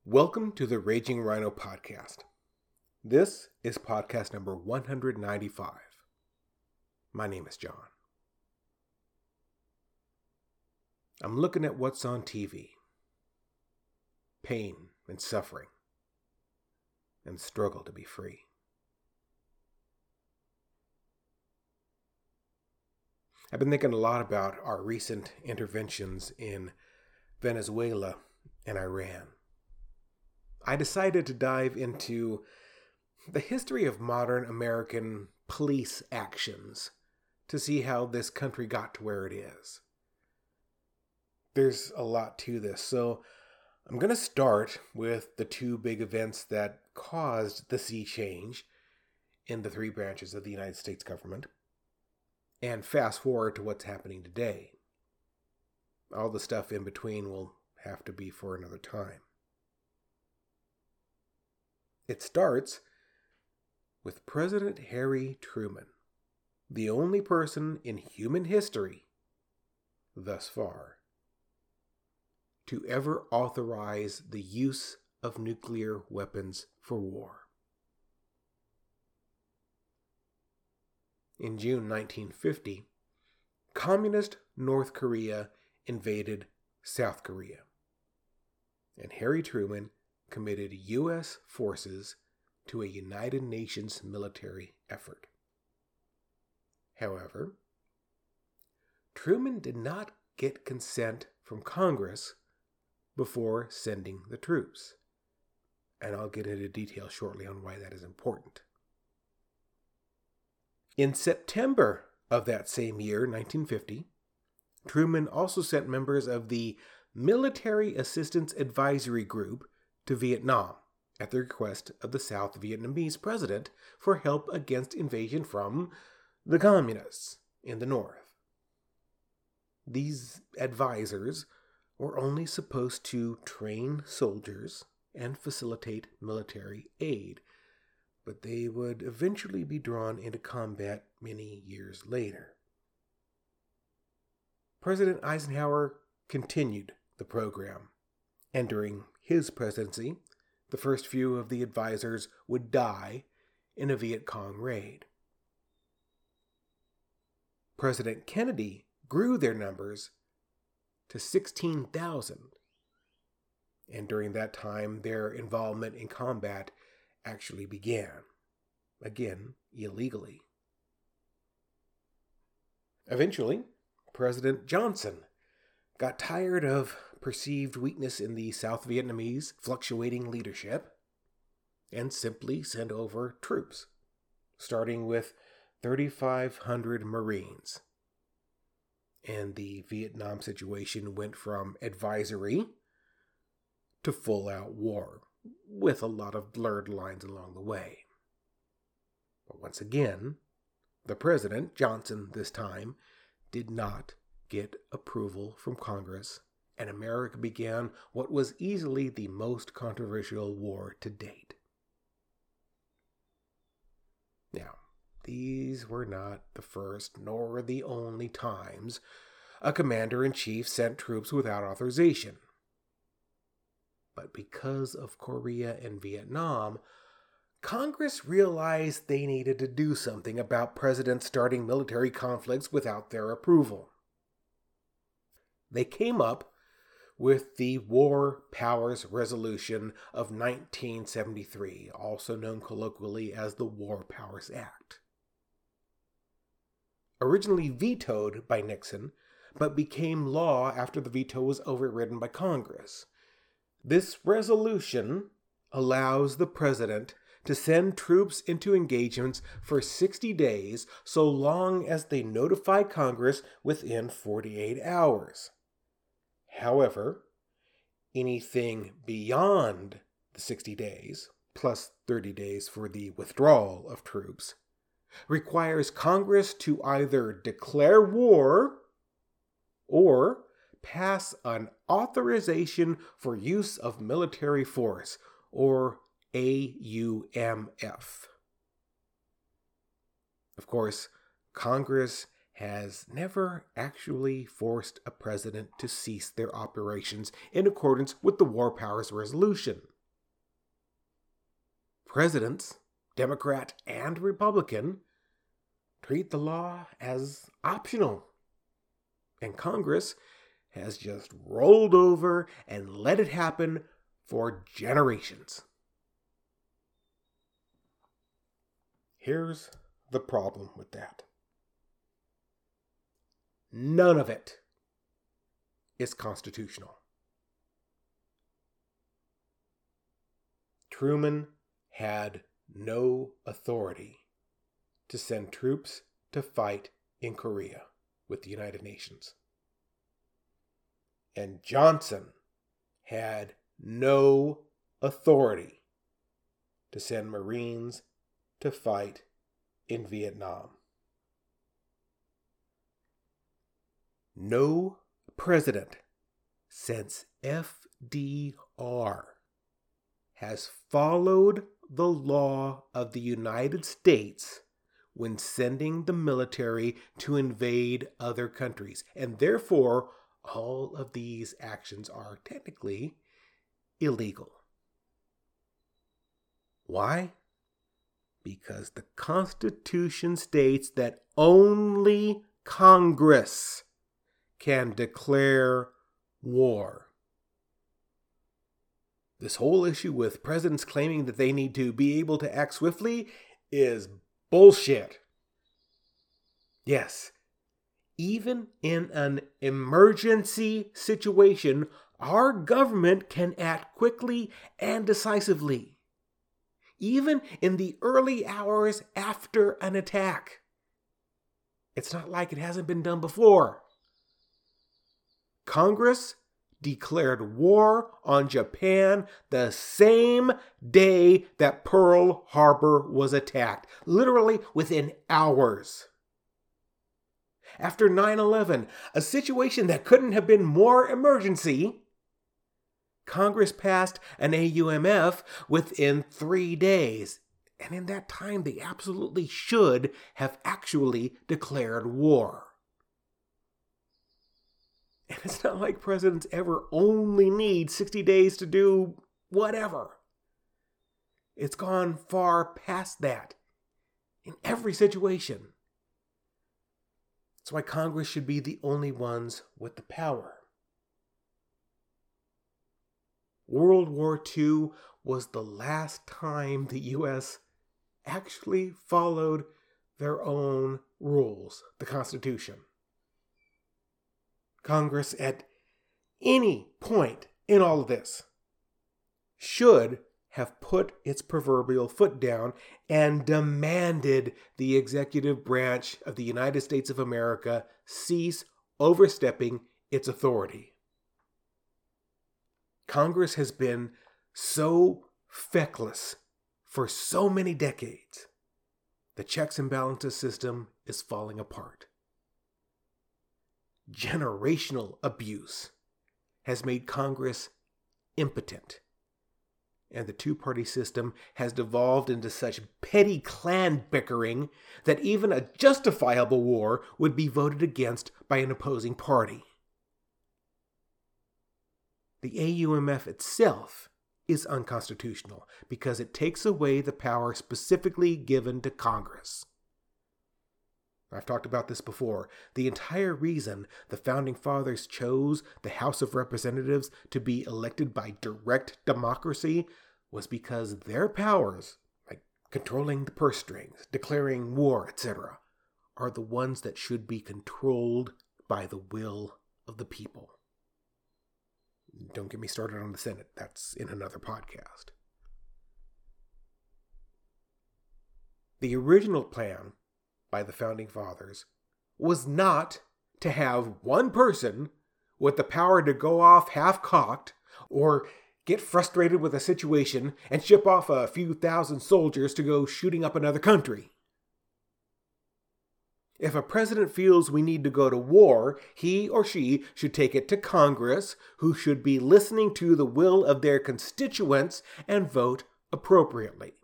Welcome to the Raging Rhino podcast. This is podcast number 195. My name is John. I'm looking at what's on TV. Pain and suffering. And struggle to be free. I've been thinking a lot about our recent interventions in Venezuela and Iran. I decided to dive into the history of modern American police actions to see how this country got to where it is. There's a lot to this, so I'm going to start with the two big events that caused the sea change in the three branches of the United States government, and fast forward to what's happening today. All the stuff in between will have to be for another time. It starts with President Harry Truman, the only person in human history, thus far, to ever authorize the use of nuclear weapons for war. In June 1950, Communist North Korea invaded South Korea, and Harry Truman committed U.S. forces to a United Nations military effort. However, Truman did not get consent from Congress before sending the troops, and I'll get into detail shortly on why that is important. In September of that same year, 1950, Truman also sent members of the Military Assistance Advisory Group to Vietnam at the request of the South Vietnamese president for help against invasion from the communists in the north. These advisors were only supposed to train soldiers and facilitate military aid, but they would eventually be drawn into combat many years later. President Eisenhower continued the program, and during his presidency, the first few of the advisors would die in a Viet Cong raid. President Kennedy grew their numbers to 16,000, and during that time, their involvement in combat actually began, again, illegally. Eventually, President Johnson got tired of perceived weakness in the South Vietnamese fluctuating leadership and simply sent over troops, starting with 3,500 Marines. And the Vietnam situation went from advisory to full-out war, with a lot of blurred lines along the way. But once again, the president, Johnson this time, did not get approval from Congress, and America began what was easily the most controversial war to date. Now, these were not the first nor the only times a commander-in-chief sent troops without authorization. But because of Korea and Vietnam, Congress realized they needed to do something about presidents starting military conflicts without their approval. They came up with the War Powers Resolution of 1973, also known colloquially as the War Powers Act. Originally vetoed by Nixon, but became law after the veto was overridden by Congress. This resolution allows the president to send troops into engagements for 60 days so long as they notify Congress within 48 hours. However, anything beyond the 60 days, plus 30 days for the withdrawal of troops, requires Congress to either declare war or pass an authorization for use of military force, or AUMF. Of course, Congress has never actually forced a president to cease their operations in accordance with the War Powers Resolution. presidents, Democrat and Republican, treat the law as optional. And Congress has just rolled over and let it happen for generations. Here's the problem with that. None of it is constitutional. Truman had no authority to send troops to fight in Korea with the United Nations. And Johnson had no authority to send Marines to fight in Vietnam. No president since FDR has followed the law of the United States when sending the military to invade other countries, and therefore all of these actions are technically illegal. Why? Because the Constitution states that only Congress can declare war. This whole issue with presidents claiming that they need to be able to act swiftly is bullshit. Yes, even in an emergency situation, our government can act quickly and decisively, even in the early hours after an attack. It's not like it hasn't been done before. Congress declared war on Japan the same day that Pearl Harbor was attacked, literally within hours. After 9/11, a situation that couldn't have been more emergency, Congress passed an AUMF within 3 days. And in that time, they absolutely should have actually declared war. And it's not like presidents ever only need 60 days to do whatever. It's gone far past that in every situation. That's why Congress should be the only ones with the power. World War II was the last time the U.S. actually followed their own rules, the Constitution. Congress, at any point in all of this, should have put its proverbial foot down and demanded the executive branch of the United States of America cease overstepping its authority. Congress has been so feckless for so many decades. The checks and balances system is falling apart. Generational abuse has made Congress impotent. And the two-party system has devolved into such petty clan bickering that even a justifiable war would be voted against by an opposing party. The AUMF itself is unconstitutional because it takes away the power specifically given to Congress. I've talked about this before. The entire reason the Founding Fathers chose the House of Representatives to be elected by direct democracy was because their powers, like controlling the purse strings, declaring war, etc., are the ones that should be controlled by the will of the people. Don't get me started on the Senate. That's in another podcast. The original plan by the Founding Fathers was not to have one person with the power to go off half-cocked or get frustrated with a situation and ship off a few thousand soldiers to go shooting up another country. If a president feels we need to go to war, he or she should take it to Congress, who should be listening to the will of their constituents and vote appropriately.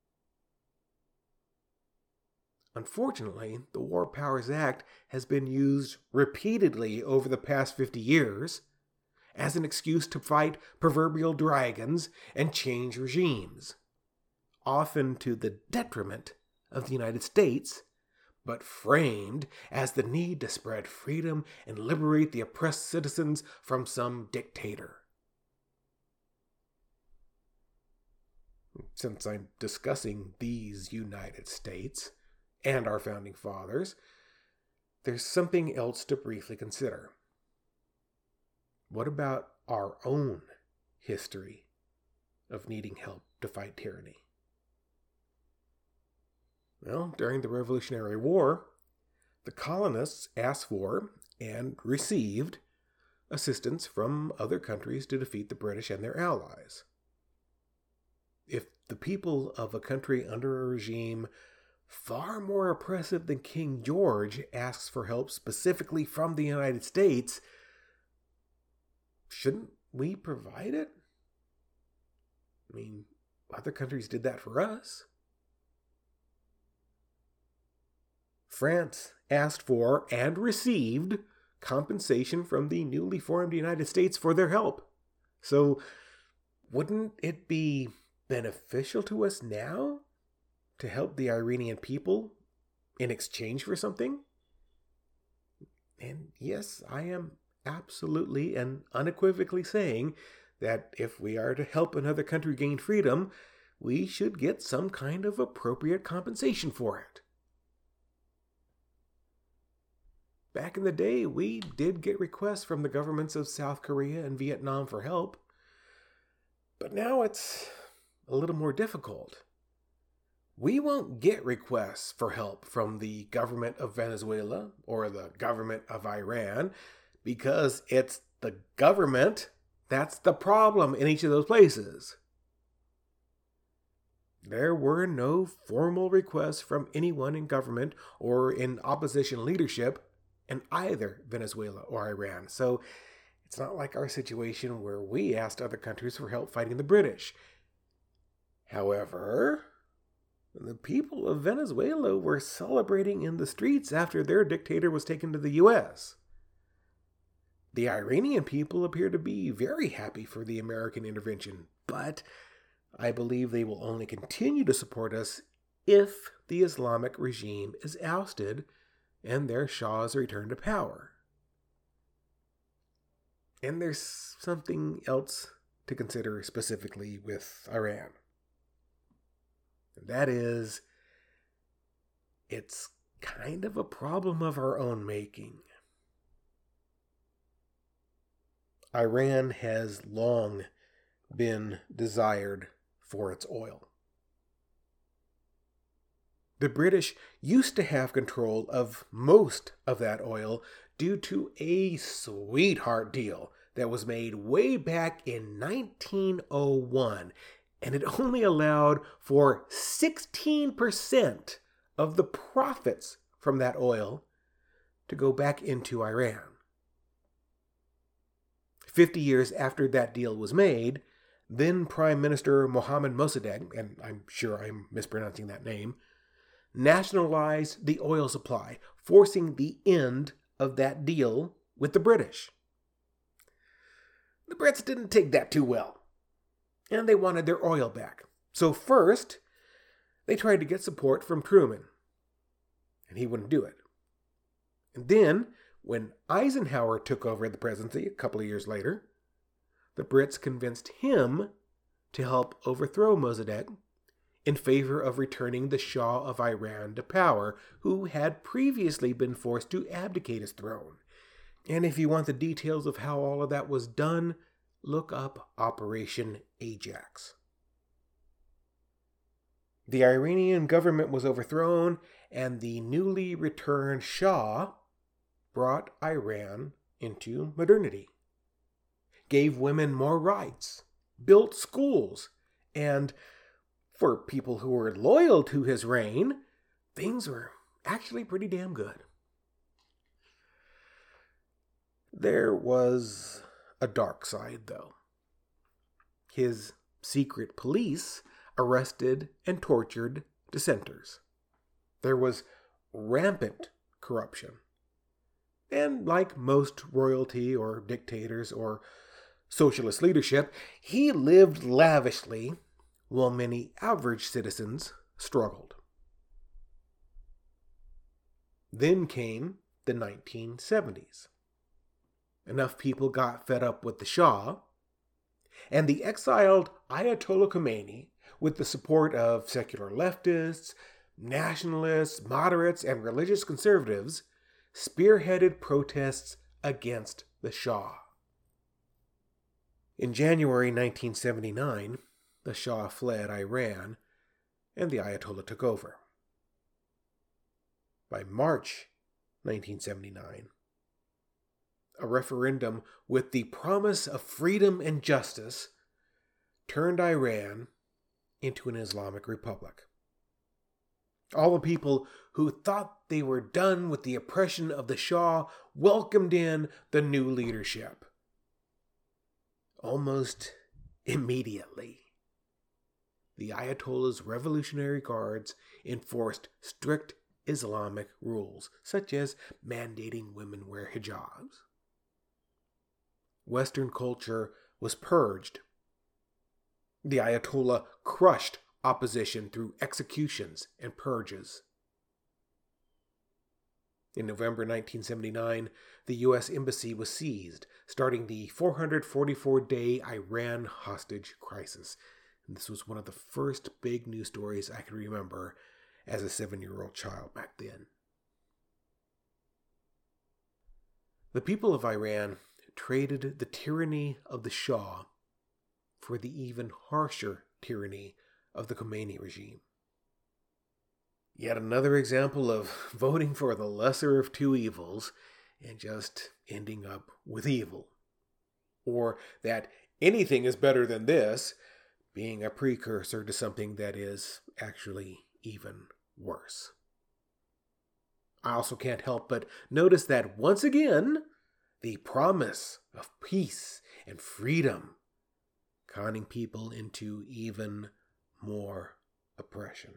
Unfortunately, the War Powers Act has been used repeatedly over the past 50 years as an excuse to fight proverbial dragons and change regimes, often to the detriment of the United States, but framed as the need to spread freedom and liberate the oppressed citizens from some dictator. Since I'm discussing these United States and our founding fathers, there's something else to briefly consider. What about our own history of needing help to fight tyranny? Well, during the Revolutionary War, the colonists asked for and received assistance from other countries to defeat the British and their allies. If the people of a country under a regime far more oppressive than King George asks for help specifically from the United States, shouldn't we provide it? I mean, other countries did that for us. France asked for and received compensation from the newly formed United States for their help. So, wouldn't it be beneficial to us now to help the Iranian people in exchange for something? And yes, I am absolutely and unequivocally saying that if we are to help another country gain freedom, we should get some kind of appropriate compensation for it. Back in the day, we did get requests from the governments of South Korea and Vietnam for help, but now it's a little more difficult. We won't get requests for help from the government of Venezuela or the government of Iran because it's the government that's the problem in each of those places. There were no formal requests from anyone in government or in opposition leadership in either Venezuela or Iran. So it's not like our situation where we asked other countries for help fighting the British. However, the people of Venezuela were celebrating in the streets after their dictator was taken to the U.S. The Iranian people appear to be very happy for the American intervention, but I believe they will only continue to support us if the Islamic regime is ousted and their shahs return to power. And there's something else to consider specifically with Iran. And that is, it's kind of a problem of our own making. Iran has long been desired for its oil. The British used to have control of most of that oil due to a sweetheart deal that was made way back in 1901, and it only allowed for 16% of the profits from that oil to go back into Iran. 50 years after that deal was made, then Prime Minister Mohammad Mossadegh, and I'm sure I'm mispronouncing that name, nationalized the oil supply, forcing the end of that deal with the British. The Brits didn't take that too well, and they wanted their oil back. So first, they tried to get support from Truman, and he wouldn't do it. And then, when Eisenhower took over the presidency a couple of years later, the Brits convinced him to help overthrow Mossadegh in favor of returning the Shah of Iran to power, who had previously been forced to abdicate his throne. And if you want the details of how all of that was done, look up Operation Ajax. The Iranian government was overthrown, and the newly returned Shah brought Iran into modernity, gave women more rights, built schools, and for people who were loyal to his reign, things were actually pretty damn good. There was a dark side, though. His secret police arrested and tortured dissenters. There was rampant corruption. And like most royalty or dictators or socialist leadership, he lived lavishly, while many average citizens struggled. Then came the 1970s. Enough people got fed up with the Shah, and the exiled Ayatollah Khomeini, with the support of secular leftists, nationalists, moderates, and religious conservatives, spearheaded protests against the Shah. In January 1979, the Shah fled Iran, and the Ayatollah took over. By March 1979, a referendum with the promise of freedom and justice turned Iran into an Islamic republic. All the people who thought they were done with the oppression of the Shah welcomed in the new leadership. Almost immediately, the Ayatollah's Revolutionary Guards enforced strict Islamic rules, such as mandating women wear hijabs. Western culture was purged. The Ayatollah crushed opposition through executions and purges. In November 1979, the U.S. Embassy was seized, starting the 444-day Iran hostage crisis. And this was one of the first big news stories I can remember as a 7-year-old child back then. The people of Iran traded the tyranny of the Shah for the even harsher tyranny of the Khomeini regime. Yet another example of voting for the lesser of two evils and just ending up with evil. Or that anything is better than this being a precursor to something that is actually even worse. I also can't help but notice that once again, the promise of peace and freedom conning people into even more oppression.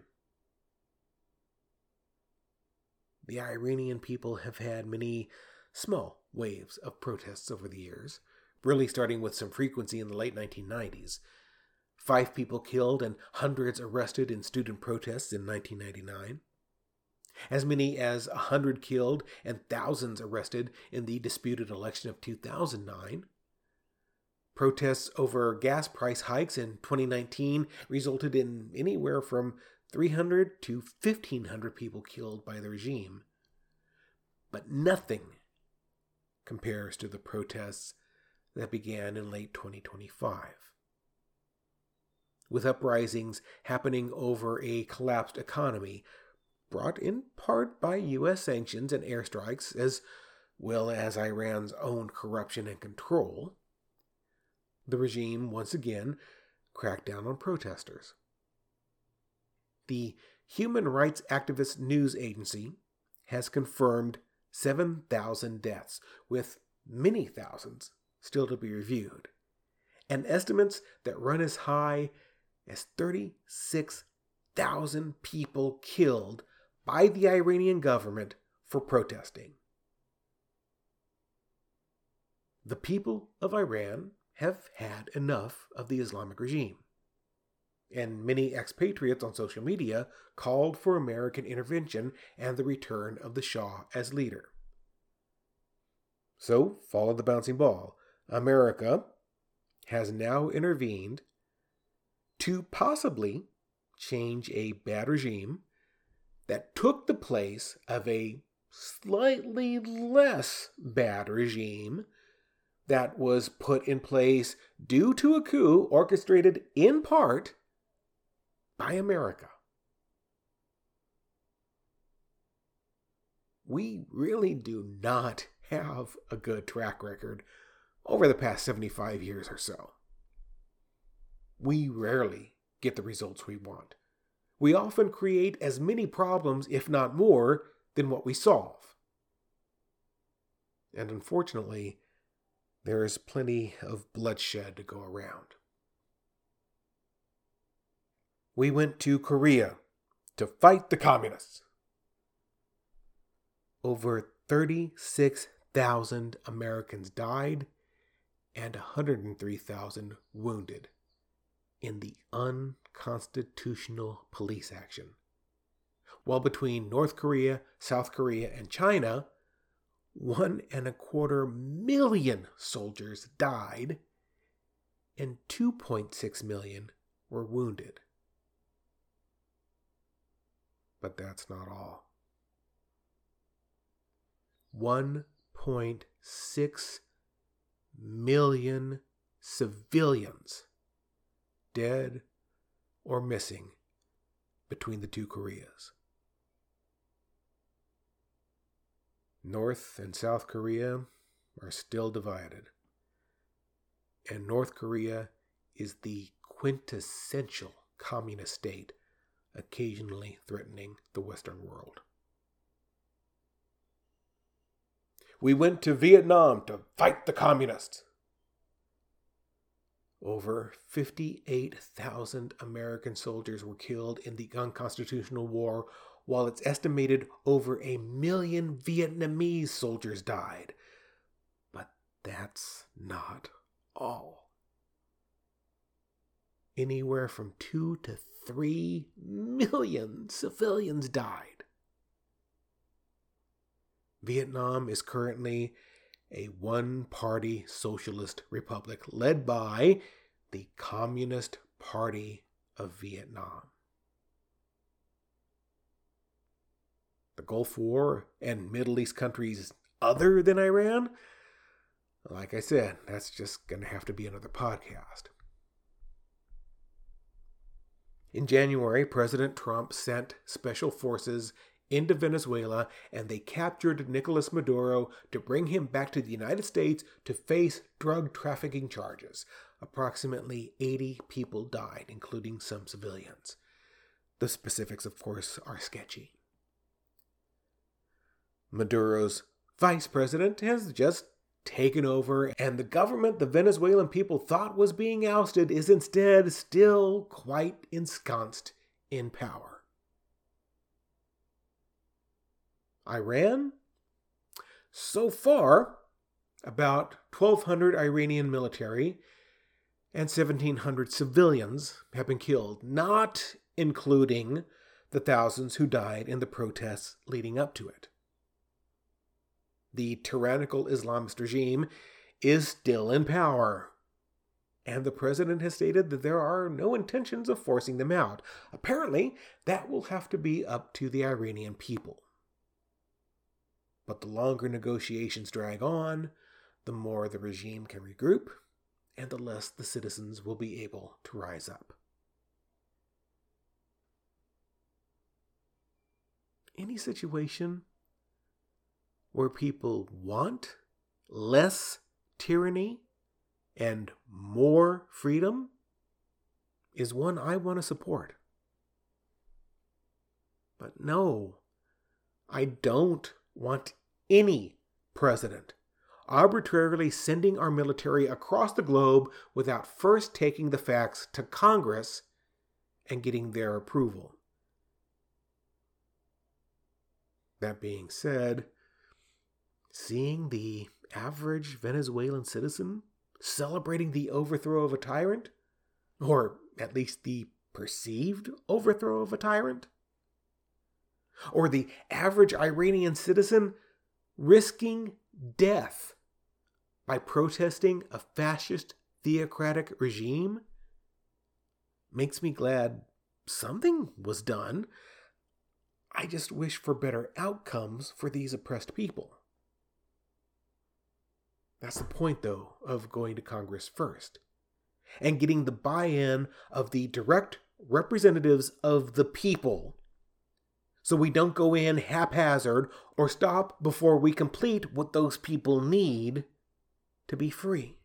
The Iranian people have had many small waves of protests over the years, really starting with some frequency in the late 1990s. 5 people killed and hundreds arrested in student protests in 1999. As many as 100 killed and thousands arrested in the disputed election of 2009. Protests over gas price hikes in 2019 resulted in anywhere from 300 to 1,500 people killed by the regime. But nothing compares to the protests that began in late 2025. With uprisings happening over a collapsed economy, brought in part by U.S. sanctions and airstrikes, as well as Iran's own corruption and control, the regime once again cracked down on protesters. The human rights activist news agency has confirmed 7,000 deaths, with many thousands still to be reviewed, and estimates that run as high as 36,000 people killed by the Iranian government for protesting. The people of Iran have had enough of the Islamic regime, and many expatriates on social media called for American intervention and the return of the Shah as leader. So, follow the bouncing ball. America has now intervened to possibly change a bad regime that took the place of a slightly less bad regime that was put in place due to a coup orchestrated in part by America. We really do not have a good track record over the past 75 years or so. We rarely get the results we want. We often create as many problems, if not more, than what we solve. And unfortunately, there is plenty of bloodshed to go around. We went to Korea to fight the communists. Over 36,000 Americans died and 103,000 wounded in the unconstitutional police action. While between North Korea, South Korea, and China, 1.25 million soldiers died and 2.6 million were wounded. But that's not all. 1.6 million civilians dead or missing between the two Koreas. North and South Korea are still divided, and North Korea is the quintessential communist state, occasionally threatening the Western world. We went to Vietnam to fight the communists. Over 58,000 American soldiers were killed in the unconstitutional war, while it's estimated over 1 million Vietnamese soldiers died. But that's not all. Anywhere from 2 to 3 million civilians died. Vietnam is currently a one-party socialist republic led by the Communist Party of Vietnam. The Gulf War and Middle East countries other than Iran, like I said, that's just going to have to be another podcast. In January, President Trump sent special forces into Venezuela, and they captured Nicolas Maduro to bring him back to the United States to face drug trafficking charges. Approximately 80 people died, including some civilians. The specifics, of course, are sketchy. Maduro's vice president has just taken over, and the government the Venezuelan people thought was being ousted is instead still quite ensconced in power. Iran? So far, about 1,200 Iranian military and 1,700 civilians have been killed, not including the thousands who died in the protests leading up to it. The tyrannical Islamist regime is still in power, and the president has stated that there are no intentions of forcing them out. Apparently, that will have to be up to the Iranian people. But the longer negotiations drag on, the more the regime can regroup, and the less the citizens will be able to rise up. Any situation where people want less tyranny and more freedom is one I want to support. But no, I don't want any president arbitrarily sending our military across the globe without first taking the facts to Congress and getting their approval. That being said, seeing the average Venezuelan citizen celebrating the overthrow of a tyrant, or at least the perceived overthrow of a tyrant, or the average Iranian citizen risking death by protesting a fascist theocratic regime, makes me glad something was done. I just wish for better outcomes for these oppressed people. That's the point, though, of going to Congress first and getting the buy-in of the direct representatives of the people, so we don't go in haphazard or stop before we complete what those people need to be free.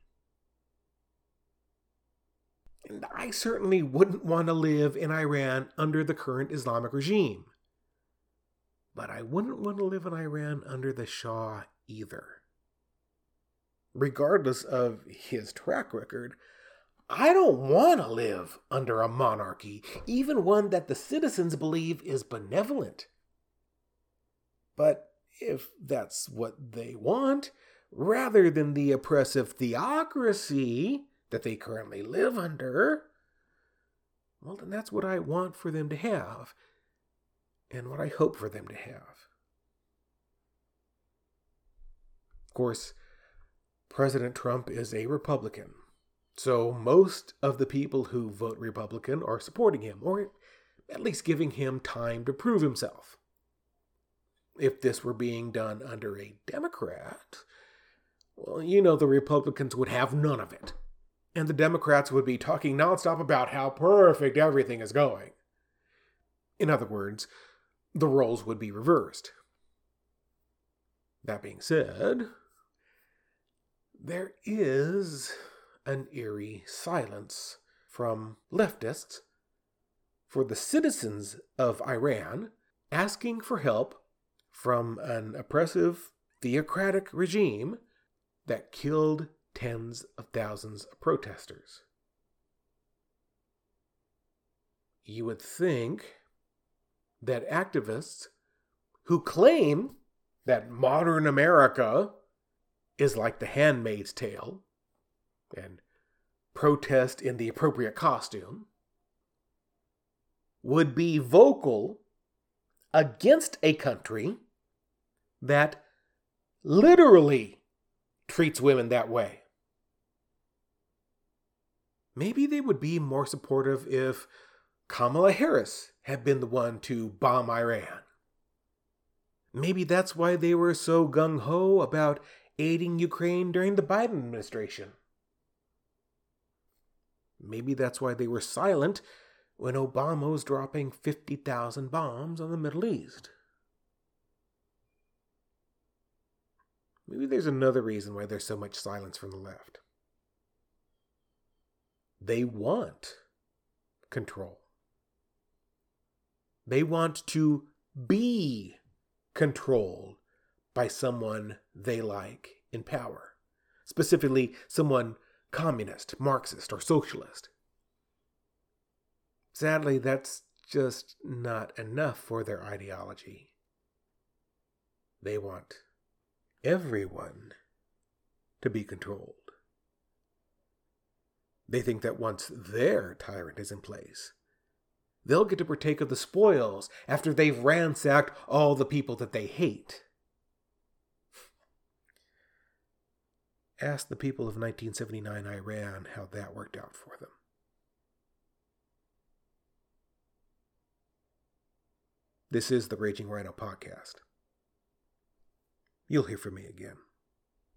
And I certainly wouldn't want to live in Iran under the current Islamic regime. But I wouldn't want to live in Iran under the Shah either. Regardless of his track record, I don't want to live under a monarchy, even one that the citizens believe is benevolent. But if that's what they want, rather than the oppressive theocracy that they currently live under, well, then that's what I want for them to have, and what I hope for them to have. Of course, President Trump is a Republican, so most of the people who vote Republican are supporting him, or at least giving him time to prove himself. If this were being done under a Democrat, well, the Republicans would have none of it. And the Democrats would be talking nonstop about how perfect everything is going. In other words, the roles would be reversed. That being said, there is an eerie silence from leftists for the citizens of Iran asking for help from an oppressive, theocratic regime that killed tens of thousands of protesters. You would think that activists who claim that modern America is like The Handmaid's Tale and protest in the appropriate costume would be vocal against a country that literally treats women that way. Maybe they would be more supportive if Kamala Harris had been the one to bomb Iran. Maybe that's why they were so gung-ho about aiding Ukraine during the Biden administration. Maybe that's why they were silent when Obama was dropping 50,000 bombs on the Middle East. Maybe there's another reason why there's so much silence from the left. They want control. They want to be controlled by someone they like in power. Specifically, someone communist, Marxist, or socialist. Sadly, that's just not enough for their ideology. They want everyone to be controlled. They think that once their tyrant is in place, they'll get to partake of the spoils after they've ransacked all the people that they hate. Ask the people of 1979 Iran how that worked out for them. This is the Raging Rhino Podcast. You'll hear from me again.